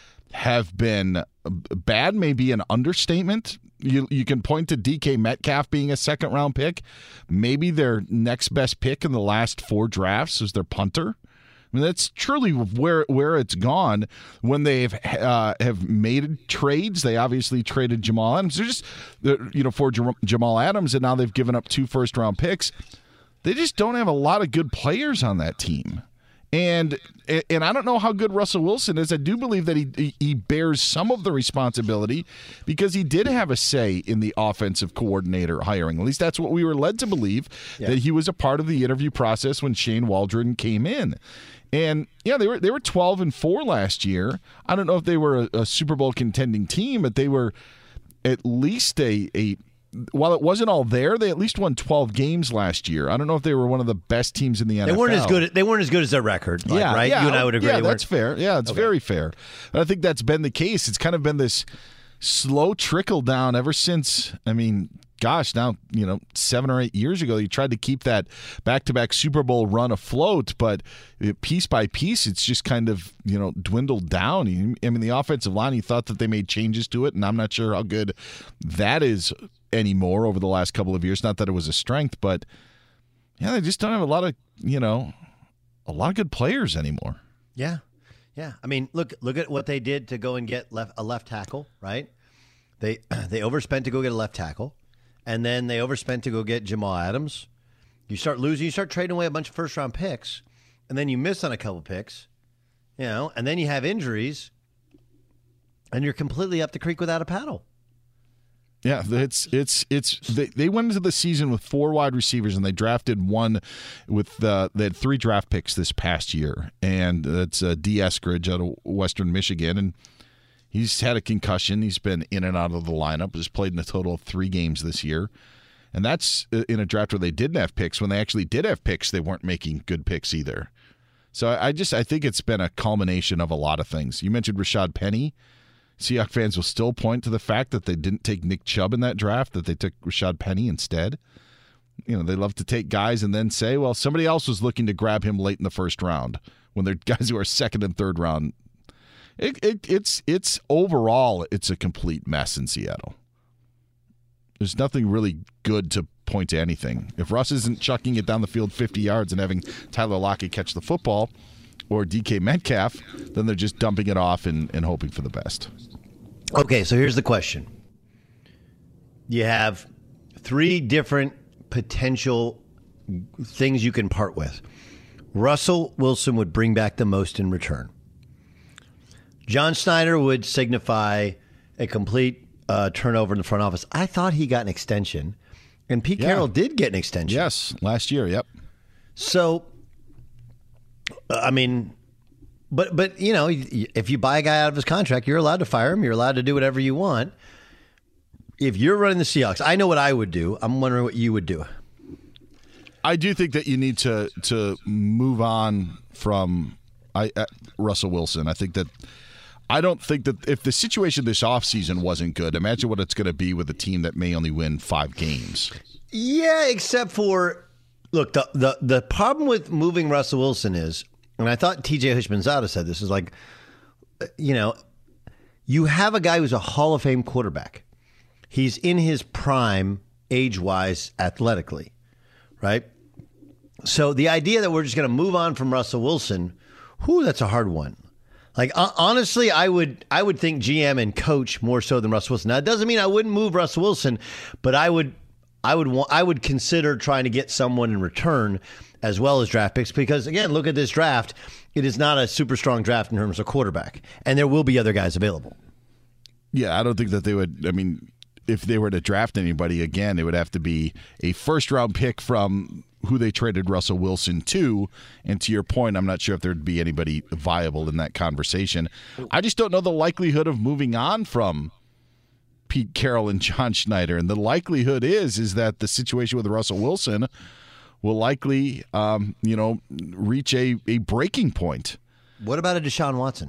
have been bad, maybe an understatement. You you can point to D K Metcalf being a second round pick. Maybe their next best pick in the last four drafts is their punter. I mean, that's truly where where it's gone. When they've uh, have made trades, they obviously traded Jamal Adams. They're just you know for Jamal Adams, and now they've given up two first round picks. They just don't have a lot of good players on that team. And and I don't know how good Russell Wilson is. I do believe that he he bears some of the responsibility because he did have a say in the offensive coordinator hiring. At least that's what we were led to believe, yeah. that he was a part of the interview process when Shane Waldron came in. And yeah, they were they were twelve and four last year. I don't know if they were a, a Super Bowl contending team, but they were at least a a while it wasn't all there, they at least won twelve games last year. I don't know if they were one of the best teams in the N F L. They weren't as good. They weren't as good as their record, like, yeah, right? Yeah, you and I would agree. Yeah, that's fair. Yeah, it's okay. Very fair. And I think that's been the case. It's kind of been this slow trickle down ever since. I mean, gosh, now you know, seven or eight years ago, you tried to keep that back-to-back Super Bowl run afloat, but piece by piece, it's just kind of you know dwindled down. I mean, the offensive line, you thought that they made changes to it, and I'm not sure how good that is anymore over the last couple of years. Not that it was a strength, but yeah, they just don't have a lot of, you know, a lot of good players anymore. Yeah. Yeah. I mean, look, look at what they did to go and get left, a left tackle, right? They, they overspent to go get a left tackle, and then they overspent to go get Jamal Adams. You start losing, you start trading away a bunch of first round picks, and then you miss on a couple picks, you know, and then you have injuries, and you're completely up the creek without a paddle. Yeah, it's it's it's they, they went into the season with four wide receivers, and they drafted one with uh, they had three draft picks this past year, and that's uh, D. Eskridge out of Western Michigan, and he's had a concussion. He's been in and out of the lineup. Has played in a total of three games this year, and that's in a draft where they didn't have picks. When they actually did have picks, they weren't making good picks either. So I just I think it's been a culmination of a lot of things. You mentioned Rashad Penny. Seahawks fans will still point to the fact that they didn't take Nick Chubb in that draft, that they took Rashad Penny instead. You know, they love to take guys and then say, well, somebody else was looking to grab him late in the first round when they're guys who are second and third round. It, it, it's it's overall, it's a complete mess in Seattle. There's nothing really good to point to anything. If Russ isn't chucking it down the field fifty yards and having Tyler Lockett catch the football, or D K Metcalf, then they're just dumping it off and, and hoping for the best. Okay, so here's the question. You have three different potential things you can part with. Russell Wilson would bring back the most in return. John Schneider would signify a complete uh, turnover in the front office. I thought he got an extension, and Pete yeah. Carroll did get an extension. Yes, last year, yep. So, I mean, but, but you know, if you buy a guy out of his contract, you're allowed to fire him. You're allowed to do whatever you want. If you're running the Seahawks, I know what I would do. I'm wondering what you would do. I do think that you need to to move on from I, uh, Russell Wilson. I think that I don't think that if the situation this offseason wasn't good, imagine what it's going to be with a team that may only win five games. Yeah, except for, look, the the, the problem with moving Russell Wilson is, and I thought T J Houshmandzadeh said this, is like, you know, you have a guy who's a Hall of Fame quarterback. He's in his prime age-wise athletically. right? So the idea that we're just going to move on from Russell Wilson, whew, that's a hard one. Like, uh, honestly, I would I would think G M and coach more so than Russell Wilson. Now, it doesn't mean I wouldn't move Russell Wilson, but I would I would want, I would consider trying to get someone in return as well as draft picks because, again, look at this draft. It is not a super strong draft in terms of quarterback, and there will be other guys available. Yeah, I don't think that they would. I mean, if they were to draft anybody again, it would have to be a first-round pick from who they traded Russell Wilson to. And to your point, I'm not sure if there'd be anybody viable in that conversation. I just don't know the likelihood of moving on from Pete Carroll and John Schneider. And the likelihood is is that the situation with Russell Wilson will likely, um, you know, reach a, a breaking point. What about a Deshaun Watson?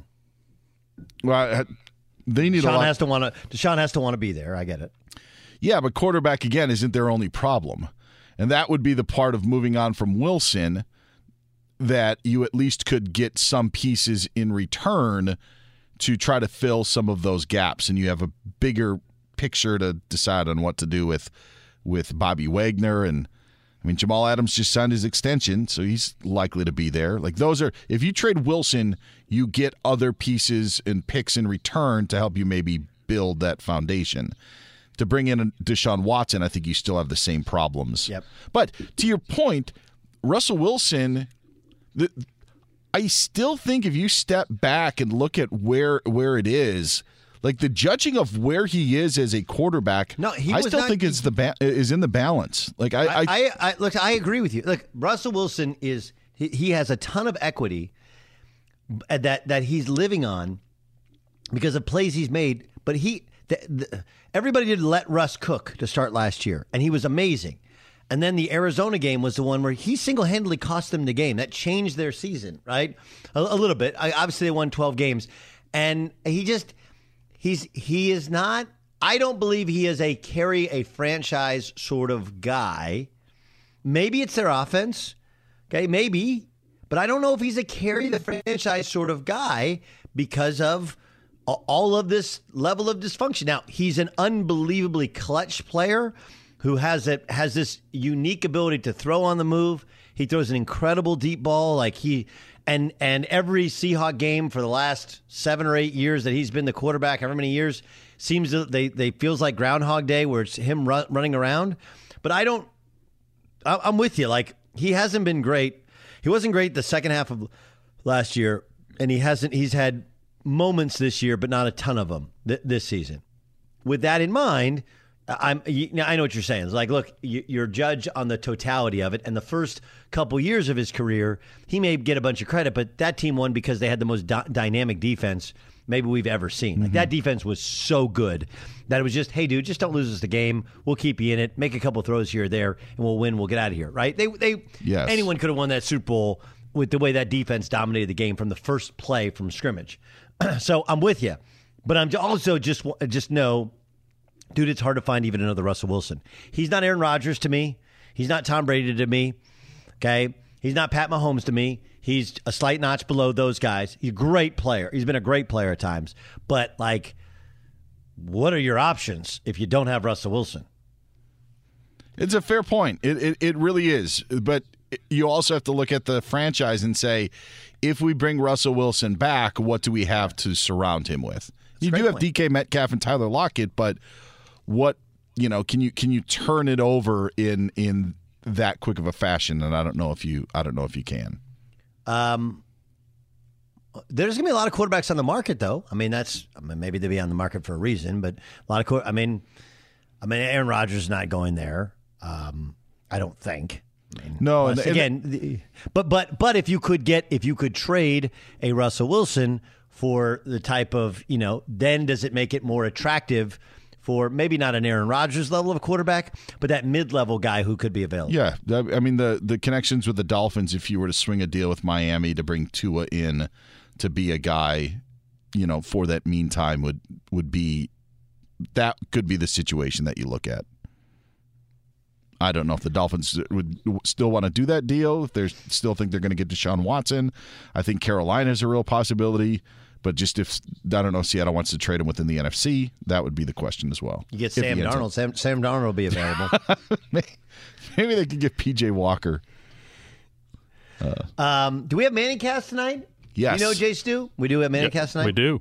Well, I, they need Deshaun a lot. has to want to. Deshaun has to want to be there. I get it. Yeah, but quarterback again isn't their only problem. And that would be the part of moving on from Wilson that you at least could get some pieces in return to try to fill some of those gaps. And you have a bigger picture to decide on what to do with with Bobby Wagner. And, I mean, Jamal Adams just signed his extension, so he's likely to be there. Like, those are – if you trade Wilson, you get other pieces and picks in return to help you maybe build that foundation. To bring in a Deshaun Watson, I think you still have the same problems. Yep. But to your point, Russell Wilson, the, I still think if you step back and look at where where it is, like the judging of where he is as a quarterback, no, he I was still not, think it's the ba- is in the balance. Like I, I, I, I look, I agree with you. Look, Russell Wilson is he, he has a ton of equity that that he's living on because of plays he's made, but he. The, the, everybody did let Russ cook to start last year, and he was amazing. And then the Arizona game was the one where he single-handedly cost them the game. That changed their season, right? A, a little bit. I, obviously, they won twelve games. And he just, he's he is not, I don't believe he is a carry a franchise sort of guy. Maybe it's their offense, okay, maybe. But I don't know if he's a carry the franchise sort of guy because of all of this level of dysfunction. Now, he's an unbelievably clutch player who has a, has this unique ability to throw on the move. He throws an incredible deep ball. Like he and and every Seahawk game for the last seven or eight years that he's been the quarterback, however many years, seems that they they feels like Groundhog Day where it's him run, running around. But I don't. I, I'm with you. Like he hasn't been great. He wasn't great the second half of last year, and he hasn't. He's had moments this year, but not a ton of them th- this season. With that in mind, I'm. You, I know what you're saying. It's like, look, you, you're judged on the totality of it. And the first couple years of his career, he may get a bunch of credit, but that team won because they had the most di- dynamic defense maybe we've ever seen. Like mm-hmm. That defense was so good that it was just, hey, dude, just don't lose us the game. We'll keep you in it. Make a couple throws here or there, and we'll win. We'll get out of here. Right? They, they, yes. Anyone could have won that Super Bowl with the way that defense dominated the game from the first play from scrimmage. So I'm with you, but I'm also just just know, dude, it's hard to find even another Russell Wilson. He's not Aaron Rodgers to me. He's not Tom Brady to me. Okay, he's not Pat Mahomes to me. He's a slight notch below those guys. He's a great player. He's been a great player at times. But like, what are your options if you don't have Russell Wilson? It's a fair point. It it, it really is. But you also have to look at the franchise and say, if we bring Russell Wilson back, what do we have to surround him with? You do have D K Metcalf and Tyler Lockett, but what, you know, can you can you turn it over in in that quick of a fashion? And I don't know if you I don't know if you can. Um, there's gonna be a lot of quarterbacks on the market, though. I mean, that's I mean, maybe they'll be on the market for a reason, but a lot of I mean, I mean, Aaron Rodgers is not going there. Um, I don't think. I mean, no, and, again, and, the, but but but if you could get if you could trade a Russell Wilson for the type of, you know, then does it make it more attractive for maybe not an Aaron Rodgers level of quarterback, but that mid-level guy who could be available? Yeah, I mean the the connections with the Dolphins. If you were to swing a deal with Miami to bring Tua in to be a guy, you know, for that meantime would would be that could be the situation that you look at. I don't know if the Dolphins would still want to do that deal, if they still think they're going to get Deshaun Watson. I think Carolina is a real possibility. But just if, I don't know, Seattle wants to trade him within the N F C, that would be the question as well. You get If Sam he ends up- Darnold. Sam, Sam Darnold will be available. Maybe they could get P J Walker. Uh, um, do we have Manning Cast tonight? Yes. You know, Jay Stu? We do have Manning Yeah, Cast tonight? we do.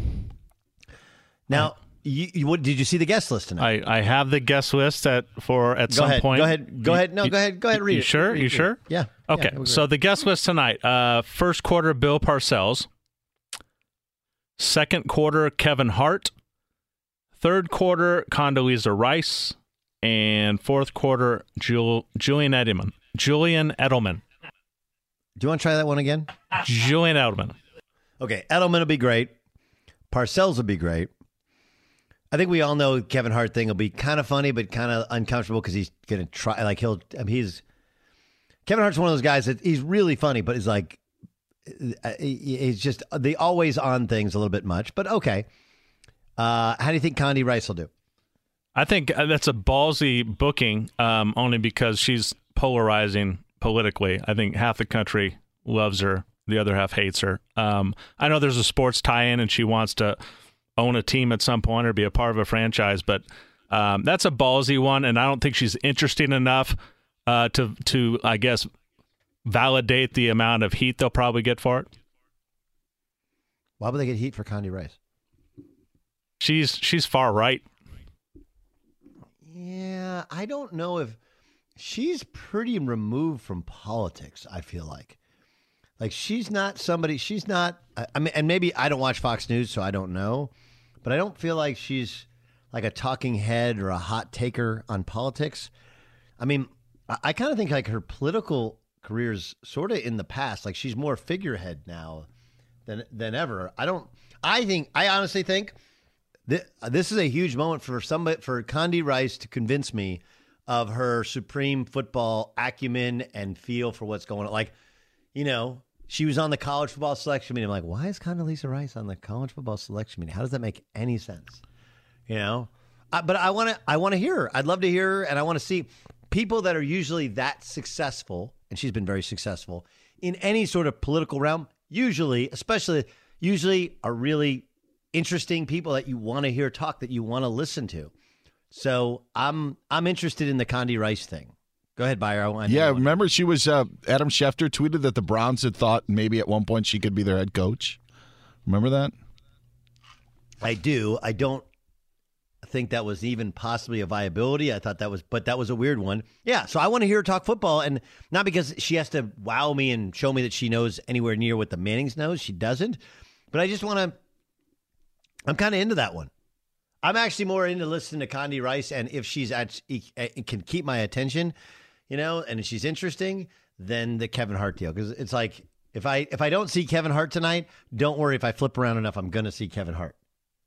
Now, you, you, what, did you see the guest list tonight? I, I have the guest list at for at Go some ahead, point. go ahead, go You- aad. No, you- go ahead. Go ahead. Read you it. sure? Read You it. sure? Yeah. Okay. Yeah, we're so good. the guest list tonight: uh, first quarter, Bill Parcells. Second quarter, Kevin Hart. Third quarter, Condoleezza Rice, and fourth quarter, Jul- Julian Edelman. Julian Edelman. Do you want to try that one again? Julian Edelman. Okay, Edelman will be great. Parcells will be great. I think we all know Kevin Hart thing will be kind of funny, but kind of uncomfortable because he's going to try. Like he'll, I mean, he's Kevin Hart's one of those guys that he's really funny, but he's like, he's just the always on things a little bit much. But okay, uh, how do you think Condi Rice will do? I think that's a ballsy booking, um, only because she's polarizing politically. I think half the country loves her, the other half hates her. Um, I know there's a sports tie-in, and she wants to own a team at some point or be a part of a franchise, but um, that's a ballsy one, and I don't think she's interesting enough uh, to, to, I guess, validate the amount of heat they'll probably get for it. Why would they get heat for Condi Rice? She's she's far right. Yeah, I don't know if she's pretty removed from politics, I feel like. Like she's not somebody, she's not, I, I mean, and maybe I don't watch Fox News, so I don't know, but I don't feel like she's like a talking head or a hot taker on politics. I mean, I, I kind of think like her political career's sort of in the past. Like she's more figurehead now than than ever. I don't, I think, I honestly think This, this is a huge moment for somebody, for Condi Rice to convince me of her supreme football acumen and feel for what's going on. Like, you know, she was on the college football selection meeting. I'm like, why is Condoleezza Rice on the college football selection meeting? How does that make any sense? You know, I, but I want to, I want to hear her. I'd love to hear her, and I want to see people that are usually that successful, and she's been very successful in any sort of political realm. Usually, especially, usually are really interesting people that you want to hear talk, that you want to listen to. So I'm I'm interested in the Condi Rice thing. Go ahead, Bayer. I want Yeah, remember she was, uh, Adam Schefter tweeted that the Browns had thought maybe at one point she could be their head coach. Remember that? I do. I don't think that was even possibly a viability. I thought that was, but that was a weird one. Yeah, so I want to hear her talk football, and not because she has to wow me and show me that she knows anywhere near what the Mannings knows. She doesn't. But I just want to, I'm kind of into that one. I'm actually more into listening to Condi Rice, and if she's at, can keep my attention, you know, and if she's interesting, than the Kevin Hart deal. Because it's like, if I if I don't see Kevin Hart tonight, don't worry. If I flip around enough, I'm going to see Kevin Hart.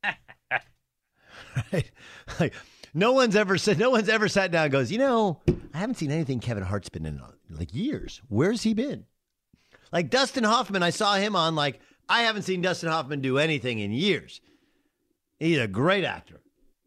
Right? Like, no one's ever said, no one's ever sat down and goes, you know, I haven't seen anything Kevin Hart's been in like years. Where's he been? Like Dustin Hoffman, I saw him on, like, I haven't seen Dustin Hoffman do anything in years. He's a great actor.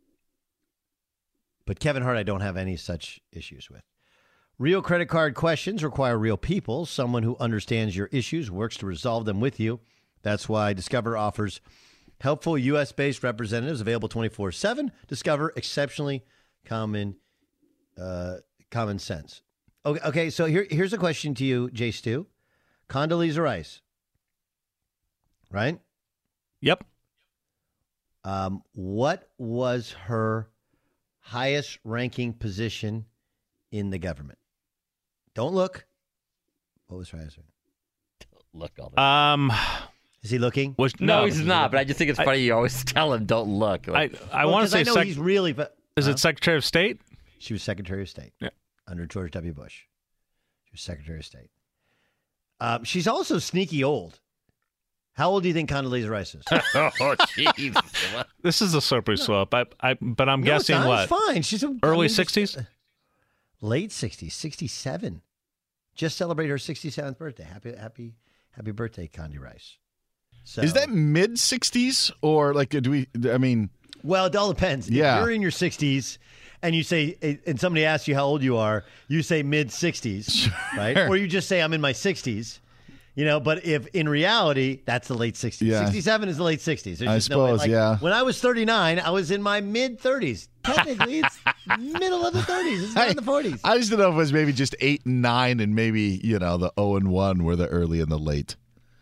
But Kevin Hart, I don't have any such issues with. Real credit card questions require real people, someone who understands your issues, works to resolve them with you. That's why Discover offers helpful U S-based representatives available twenty-four seven. Discover, exceptionally common uh, common sense. Okay, okay. So here, here's a question to you, Jay Stu. Condoleezza Rice, right? Yep. Um, what was her highest ranking position in the government? Don't look. What was her highest ranking? Don't look all the Um, Is he looking? Was, no, no, he's not. But I just think it's I- you always tell him, "Don't look." Like, I, I Well, want 'cause to say I know sec- he's really. But, is huh? it Secretary of State? She was Secretary of State. Yeah. Under George W. Bush. She was Secretary of State. Um, she's also sneaky old. How old do you think Condoleezza Rice is? oh, jeez. This is a slippery slope. I, I, but I'm No, it's guessing not. what? It's fine. She's a, Early I mean, just- sixties? Late sixties, sixty-seven. Just celebrated her sixty-seventh birthday. Happy, happy, happy birthday, Condi Rice. So, Is that mid sixties or like do we? I mean, well, it all depends. Yeah. If you're in your sixties and you say, and somebody asks you how old you are, you say mid sixties, right? Or you just say I'm in my sixties. You know, but if in reality, that's the late sixties. Yeah. sixty-seven is the late sixties. There's I just no way. suppose, Like, yeah. When I was thirty-nine, I was in my mid-thirties. Technically, it's middle of the thirties. It's not in the forties. I just don't know if it was maybe just eight and nine, and maybe, you know, the oh and one were the early and the late.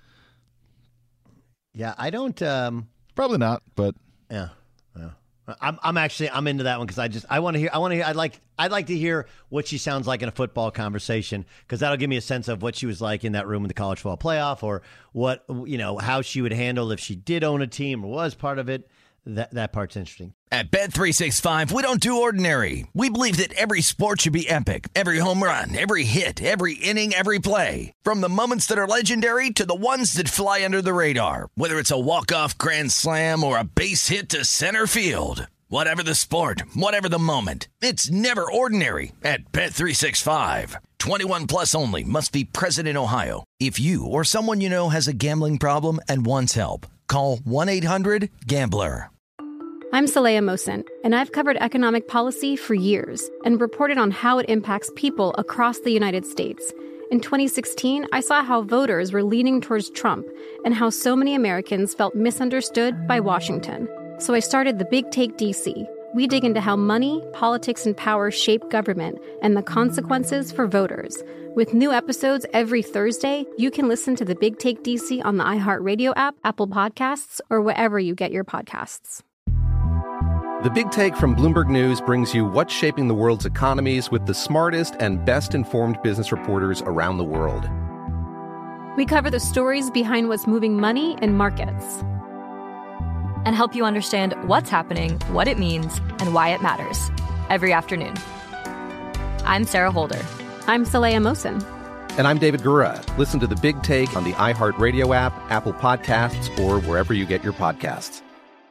Yeah, I don't. Um, Probably not, but yeah, yeah. I'm, I'm actually, I'm into that one because I just, I want to hear, I want to hear, I'd like, I'd like to hear what she sounds like in a football conversation because that'll give me a sense of what she was like in that room in the college football playoff, or what, you know, how she would handle if she did own a team or was part of it. That that part's interesting. At Bet three sixty-five, we don't do ordinary. We believe that every sport should be epic. Every home run, every hit, every inning, every play. From the moments that are legendary to the ones that fly under the radar. Whether it's a walk-off grand slam or a base hit to center field. Whatever the sport, whatever the moment. It's never ordinary at Bet three sixty-five. twenty-one plus only. Must be present in Ohio. If you or someone you know has a gambling problem and wants help, call one eight hundred gambler. I'm Saleha Mohsin, and I've covered economic policy for years and reported on how it impacts people across the United States. In twenty sixteen, I saw how voters were leaning towards Trump and how so many Americans felt misunderstood by Washington. So I started The Big Take D C. We dig into how money, politics, and power shape government and the consequences for voters. With new episodes every Thursday, you can listen to The Big Take D C on the iHeartRadio app, Apple Podcasts, or wherever you get your podcasts. The Big Take from Bloomberg News brings you what's shaping the world's economies with the smartest and best-informed business reporters around the world. We cover the stories behind what's moving money and markets, and help you understand what's happening, what it means, and why it matters every afternoon. I'm Sarah Holder. I'm Saleha Mohsin. And I'm David Gura. Listen to The Big Take on the iHeartRadio app, Apple Podcasts, or wherever you get your podcasts.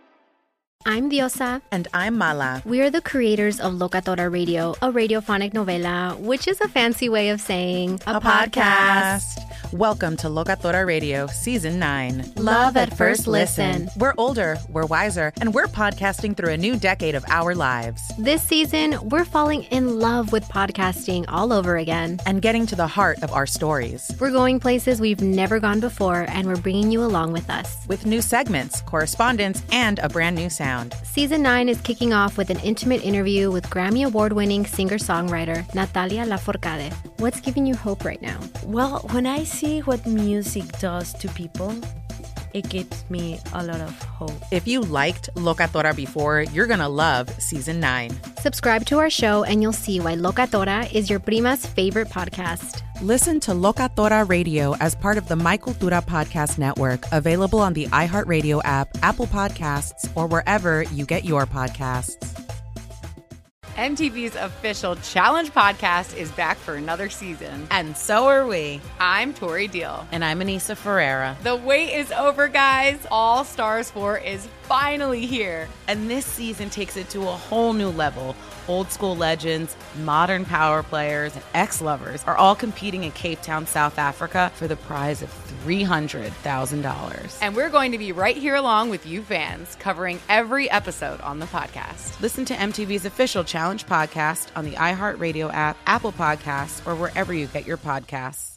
I'm Diosa. And I'm Mala. We are the creators of Locatora Radio, a radiophonic novela, which is a fancy way of saying a, a podcast. podcast. Welcome to Locatora Radio, Season nine. Love, Love at first listen. listen. We're older, we're wiser, and we're podcasting through a new decade of our lives. This season, we're falling in love with podcasting all over again. And getting to the heart of our stories. We're going places we've never gone before, and we're bringing you along with us. With new segments, correspondence, and a brand new sound. Season nine is kicking off with an intimate interview with Grammy Award-winning singer-songwriter Natalia Lafourcade. What's giving you hope right now? Well, when I see what music does to people, it gives me a lot of hope. If you liked Locatora before, you're going to love Season nine. Subscribe to our show and you'll see why Locatora is your prima's favorite podcast. Listen to Locatora Radio as part of the My Cultura Podcast Network, available on the iHeartRadio app, Apple Podcasts, or wherever you get your podcasts. M T V's official Challenge podcast is back for another season. And so are we. I'm Tori Deal. And I'm Anissa Ferreira. The wait is over, guys. All Stars four is finally here. And this season takes it to a whole new level. Old school legends, modern power players, and ex-lovers are all competing in Cape Town, South Africa for the prize of three hundred thousand dollars. And we're going to be right here along with you fans, covering every episode on the podcast. Listen to M T V's official Challenge podcast on the iHeartRadio app, Apple Podcasts, or wherever you get your podcasts.